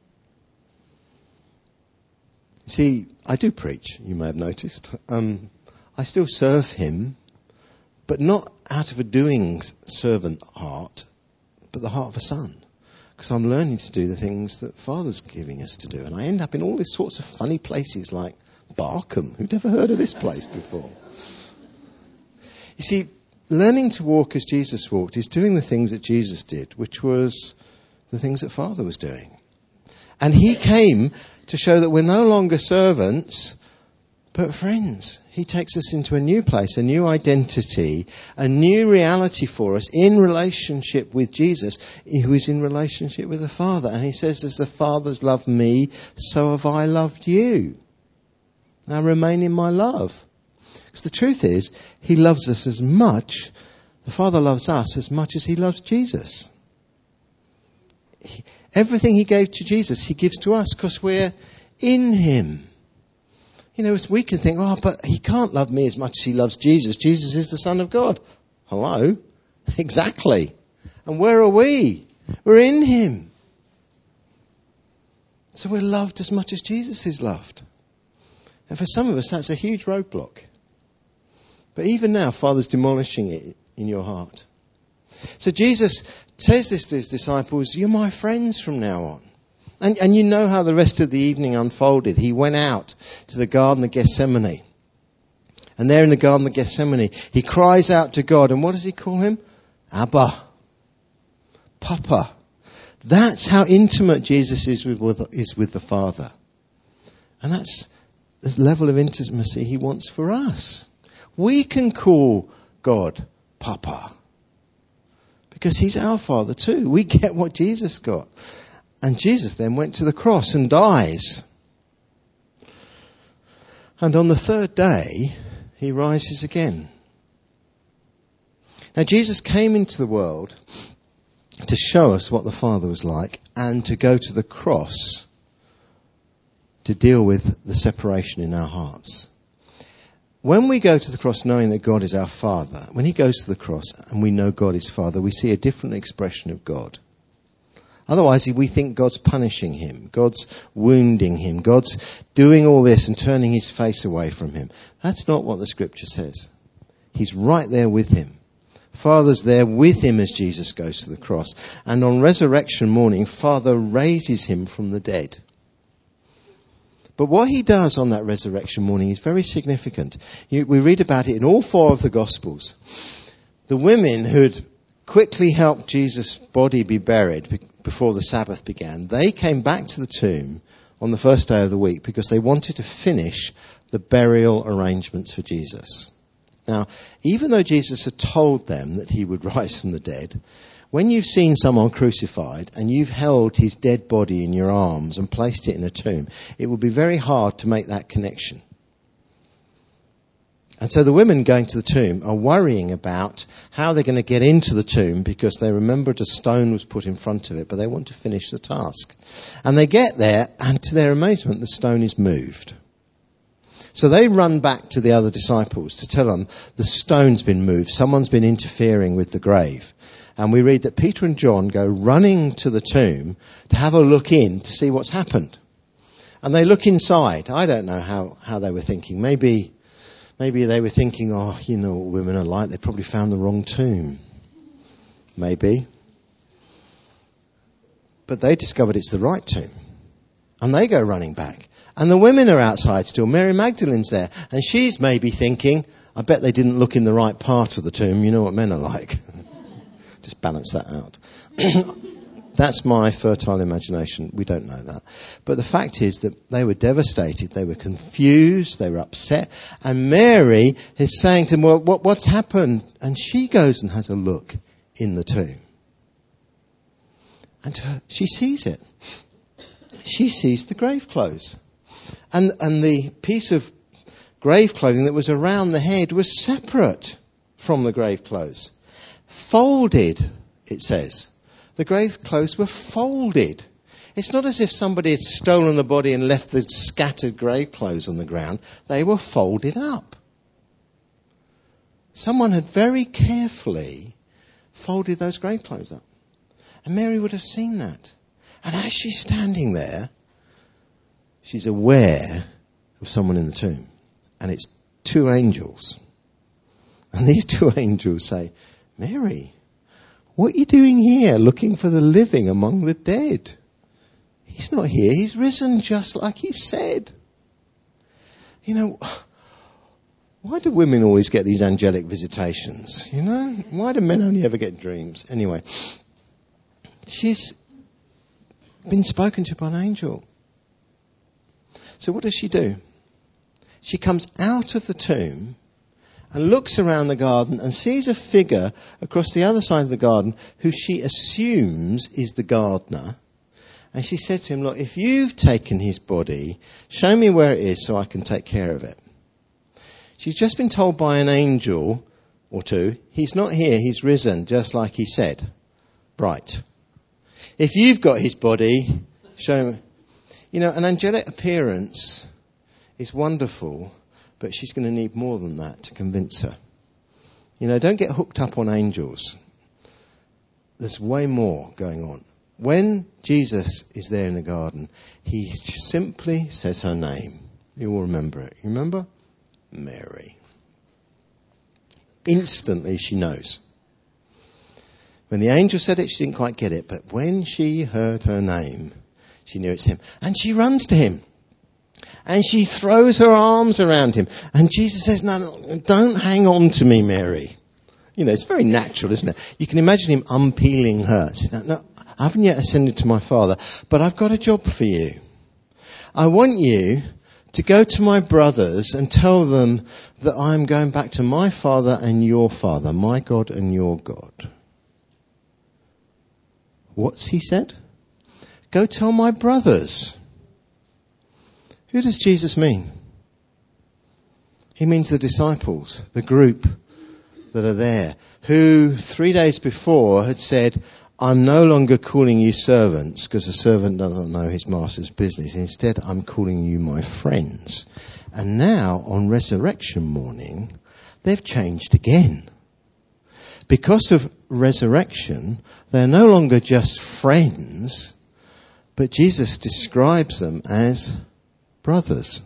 See, I do preach, you may have noticed. I still serve him, but not out of a doing servant heart, but the heart of a son. Because I'm learning to do the things that Father's giving us to do. And I end up in all these sorts of funny places like Barkham. Who'd ever heard of this place before? You see, learning to walk as Jesus walked is doing the things that Jesus did, which was the things that Father was doing. And he came to show that we're no longer servants, but friends. He takes us into a new place, a new identity, a new reality for us in relationship with Jesus, who is in relationship with the Father. And he says, as the Father's loved me, so have I loved you. Now remain in my love. Because the truth is, he loves us as much, the Father loves us as much as he loves Jesus. Everything he gave to Jesus, he gives to us because we're in him. You know, we can think, oh, but he can't love me as much as he loves Jesus. Jesus is the Son of God. Hello? Exactly. And where are we? We're in him. So we're loved as much as Jesus is loved. And for some of us, that's a huge roadblock. But even now, Father's demolishing it in your heart. So Jesus says this to his disciples, you're my friends from now on. And you know how the rest of the evening unfolded. He went out to the Garden of Gethsemane. And there in the Garden of Gethsemane, he cries out to God. And what does he call him? Abba. Papa. That's how intimate Jesus is with the Father. And that's the level of intimacy he wants for us. We can call God Papa. Because he's our Father too. We get what Jesus got. And Jesus then went to the cross and dies. And on the third day, he rises again. Now Jesus came into the world to show us what the Father was like and to go to the cross to deal with the separation in our hearts. When we go to the cross knowing that God is our Father, when he goes to the cross and we know God is Father, we see a different expression of God. Otherwise, we think God's punishing him, God's wounding him, God's doing all this and turning his face away from him. That's not what the scripture says. He's right there with him. Father's there with him as Jesus goes to the cross. And on resurrection morning, Father raises him from the dead. But what he does on that resurrection morning is very significant. We read about it in all four of the Gospels. The women who'd quickly helped Jesus' body be buried before the Sabbath began, they came back to the tomb on the first day of the week because they wanted to finish the burial arrangements for Jesus. Now, even though Jesus had told them that he would rise from the dead, when you've seen someone crucified and you've held his dead body in your arms and placed it in a tomb, it would be very hard to make that connection. And so the women going to the tomb are worrying about how they're going to get into the tomb because they remembered a stone was put in front of it, but they want to finish the task. And they get there, and to their amazement, the stone is moved. So they run back to the other disciples to tell them the stone's been moved. Someone's been interfering with the grave. And we read that Peter and John go running to the tomb to have a look in to see what's happened. And they look inside. I don't know how they were thinking. Maybe they were thinking, oh, you know what women are like. They probably found the wrong tomb. Maybe. But they discovered it's the right tomb. And they go running back. And the women are outside still. Mary Magdalene's there. And she's maybe thinking, I bet they didn't look in the right part of the tomb. You know what men are like. Just balance that out. That's my fertile imagination. We don't know that. But the fact is that they were devastated. They were confused. They were upset. And Mary is saying to them, well, what's happened? And she goes and has a look in the tomb. And she sees it. She sees the grave clothes. And the piece of grave clothing that was around the head was separate from the grave clothes. Folded, it says. The grave clothes were folded. It's not as if somebody had stolen the body and left the scattered grave clothes on the ground. They were folded up. Someone had very carefully folded those grave clothes up. And Mary would have seen that. And as she's standing there, she's aware of someone in the tomb. And it's two angels. And these two angels say, Mary, what are you doing here looking for the living among the dead? He's not here. He's risen just like he said. You know, why do women always get these angelic visitations? You know, why do men only ever get dreams? Anyway, she's been spoken to by an angel. So what does she do? She comes out of the tomb and looks around the garden and sees a figure across the other side of the garden who she assumes is the gardener. And she said to him, look, if you've taken his body, show me where it is so I can take care of it. She's just been told by an angel or two, he's not here, he's risen, just like he said. Right. If you've got his body, show me. You know, an angelic appearance is wonderful, but she's going to need more than that to convince her. You know, don't get hooked up on angels. There's way more going on. When Jesus is there in the garden, he simply says her name. You will remember it. You remember? Mary. Instantly she knows. When the angel said it, she didn't quite get it. But when she heard her name, she knew it's him. And she runs to him. And she throws her arms around him. And Jesus says, no, don't hang on to me, Mary. You know, it's very natural, isn't it? You can imagine him unpeeling her. He says, no, I haven't yet ascended to my Father, but I've got a job for you. I want you to go to my brothers and tell them that I'm going back to my Father and your Father, my God and your God. What's he said? Go tell my brothers. Who does Jesus mean? He means the disciples, the group that are there, who 3 days before had said, I'm no longer calling you servants because a servant doesn't know his master's business. Instead, I'm calling you my friends. And now, on resurrection morning, they've changed again. Because of resurrection, they're no longer just friends, but Jesus describes them as brothers.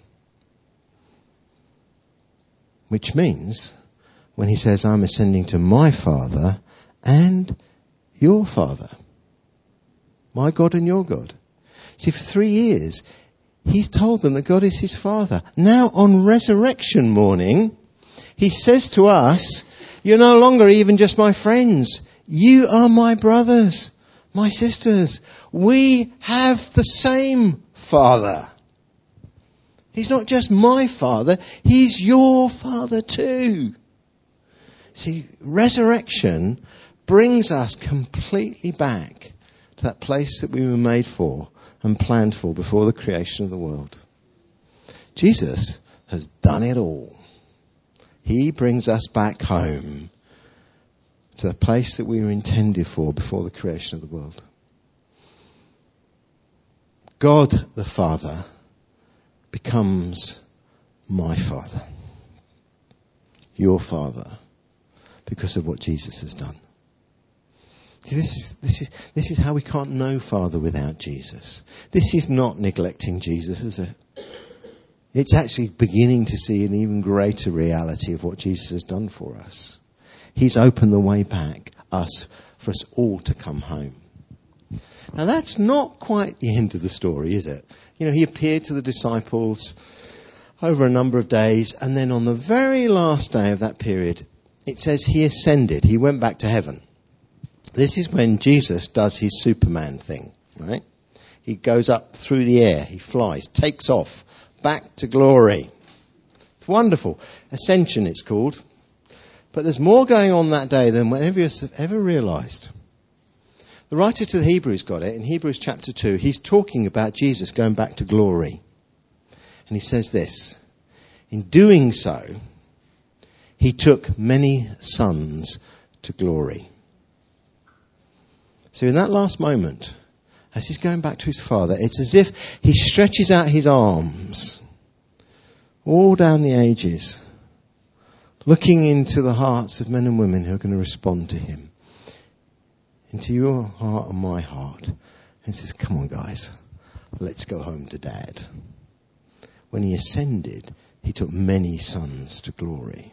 Which means, when he says, I'm ascending to my Father and your Father, my God and your God. See, for 3 years, he's told them that God is his Father. Now, on resurrection morning, he says to us, you're no longer even just my friends. You are my brothers, my sisters. We have the same Father. He's not just my Father, he's your Father too. See, resurrection brings us completely back to that place that we were made for and planned for before the creation of the world. Jesus has done it all. He brings us back home to the place that we were intended for before the creation of the world. God the Father becomes my Father, your Father, because of what Jesus has done. See, this is how we can't know Father without Jesus. This is not neglecting Jesus, is it? It's actually beginning to see an even greater reality of what Jesus has done for us. He's opened the way back, for us all to come home. Now that's not quite the end of the story, is it? You know, he appeared to the disciples over a number of days, and then on the very last day of that period, it says he ascended. He went back to heaven. This is when Jesus does his Superman thing, right? He goes up through the air. He flies, takes off, back to glory. It's wonderful. Ascension, it's called. But there's more going on that day than whenever you've ever realised. The writer to the Hebrews got it. In Hebrews chapter 2, he's talking about Jesus going back to glory. And he says this, in doing so, he took many sons to glory. So in that last moment, as he's going back to his Father, it's as if he stretches out his arms all down the ages, looking into the hearts of men and women who are going to respond to him. into your heart and my heart and says, come on guys, let's go home to Dad. When he ascended, he took many sons to glory.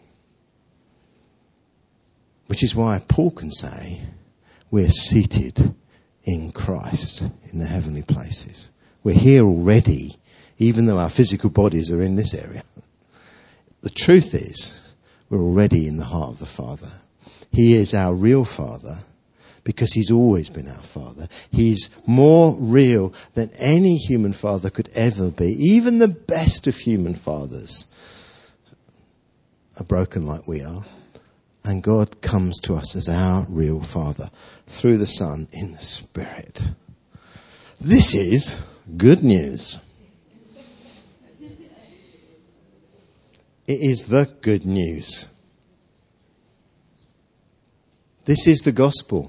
Which is why Paul can say, we're seated in Christ in the heavenly places. We're here already, even though our physical bodies are in this area. The truth is, we're already in the heart of the Father. He is our real Father because he's always been our Father. He's more real than any human father could ever be. Even the best of human fathers are broken like we are. And God comes to us as our real Father through the Son in the Spirit. This is good news. It is the good news. This is the gospel.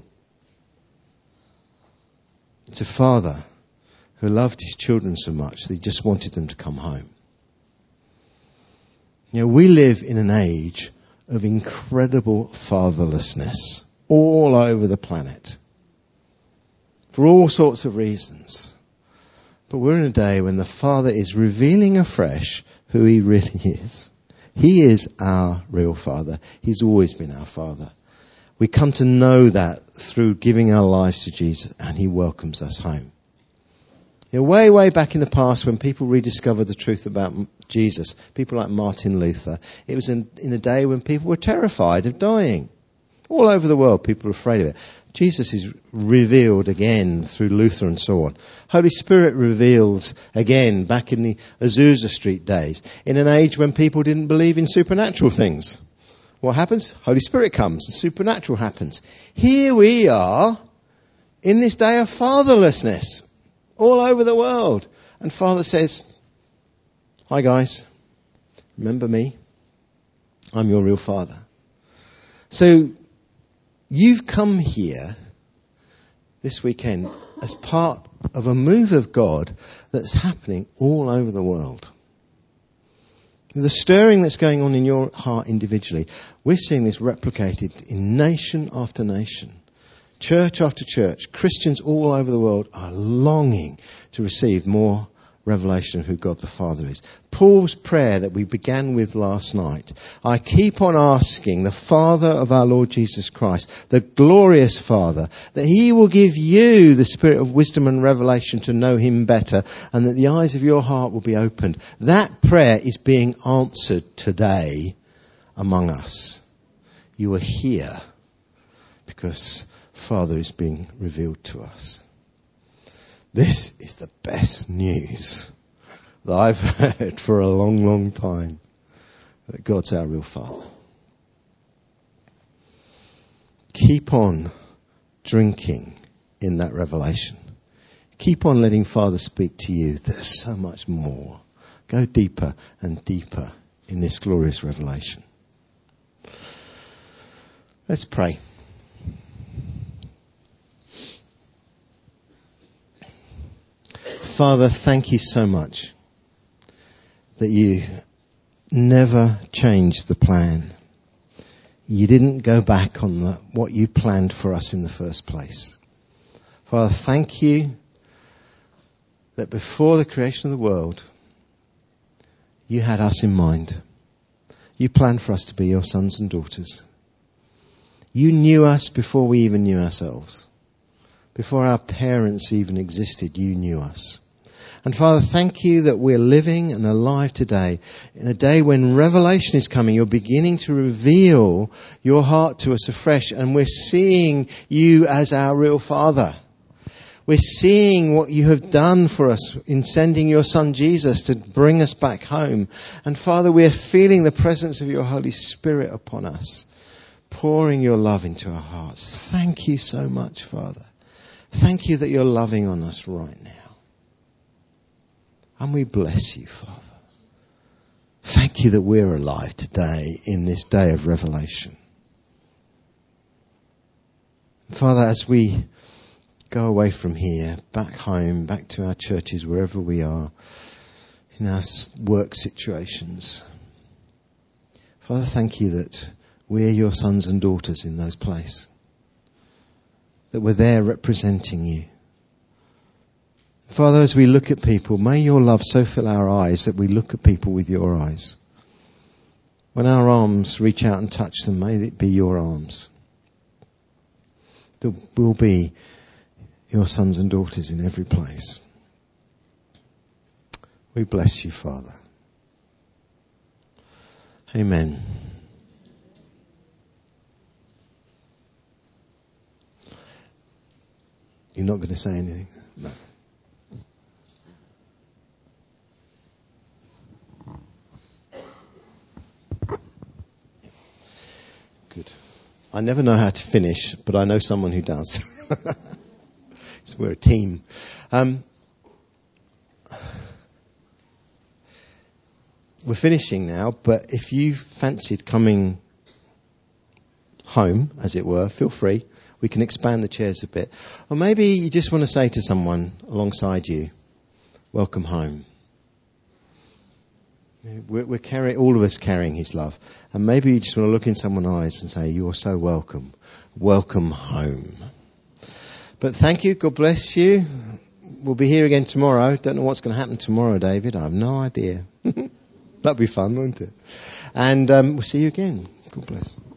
It's a father who loved his children so much that he just wanted them to come home. You know, we live in an age of incredible fatherlessness all over the planet for all sorts of reasons. But we're in a day when the Father is revealing afresh who he really is. He is our real Father. He's always been our Father. We come to know that through giving our lives to Jesus, and he welcomes us home. You know, way back in the past, when people rediscovered the truth about Jesus, people like Martin Luther, it was in a day when people were terrified of dying. All over the world, people were afraid of it. Jesus is revealed again through Luther and so on. Holy Spirit reveals again back in the Azusa Street days, in an age when people didn't believe in supernatural things. What happens? Holy Spirit comes and supernatural happens. Here we are in this day of fatherlessness all over the world. And Father says, hi guys, remember me? I'm your real Father. So you've come here this weekend as part of a move of God that's happening all over the world. The stirring that's going on in your heart individually, we're seeing this replicated in nation after nation. Church after church, Christians all over the world are longing to receive more revelation of who God the Father is. Paul's prayer that we began with last night, I keep on asking the Father of our Lord Jesus Christ, the glorious Father, that he will give you the spirit of wisdom and revelation to know him better, and that the eyes of your heart will be opened. That prayer is being answered today among us. You are here because Father is being revealed to us. This is the best news that I've heard for a long, long time, that God's our real Father. Keep on drinking in that revelation. Keep on letting Father speak to you. There's so much more. Go deeper and deeper in this glorious revelation. Let's pray. Father, thank you so much that you never changed the plan. You didn't go back on what you planned for us in the first place. Father, thank you that before the creation of the world, you had us in mind. You planned for us to be your sons and daughters. You knew us before we even knew ourselves. Before our parents even existed, you knew us. And Father, thank you that we're living and alive today in a day when revelation is coming. You're beginning to reveal your heart to us afresh, and we're seeing you as our real Father. We're seeing what you have done for us in sending your Son Jesus to bring us back home. And Father, we're feeling the presence of your Holy Spirit upon us, pouring your love into our hearts. Thank you so much, Father. Thank you that you're loving on us right now. And we bless you, Father. Thank you that we're alive today in this day of revelation. Father, as we go away from here, back home, back to our churches, wherever we are, in our work situations, Father, thank you that we're your sons and daughters in those places. that we're there representing you. Father, as we look at people, may your love so fill our eyes that we look at people with your eyes. When our arms reach out and touch them, may it be your arms. That we'll be your sons and daughters in every place. We bless you, Father. Amen. You're not going to say anything? No. Good. I never know how to finish, but I know someone who does. So we're a team. We're finishing now, but if you fancied coming home, as it were, feel free. We can expand the chairs a bit. Or maybe you just want to say to someone alongside you, welcome home. We're carrying, all of us carrying his love. And maybe you just want to look in someone's eyes and say, you're so welcome. Welcome home. But thank you. God bless you. We'll be here again tomorrow. Don't know what's going to happen tomorrow, David. I have no idea. That'd be fun, wouldn't it? And we'll see you again. God bless.